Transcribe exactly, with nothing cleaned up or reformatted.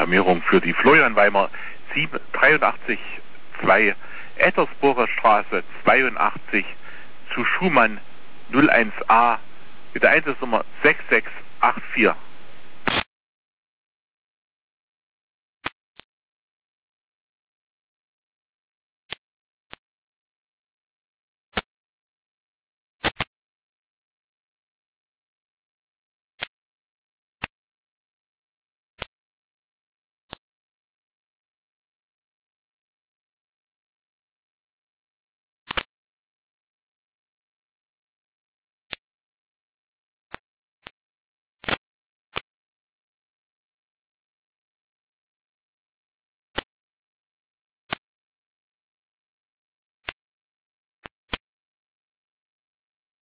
Alarmierung für die Florian-Weimer dreiundachtzig zwei Ettersburger Straße zweiundachtzig zu Schumann null eins a mit der Einsatznummer sechs sechs acht vier.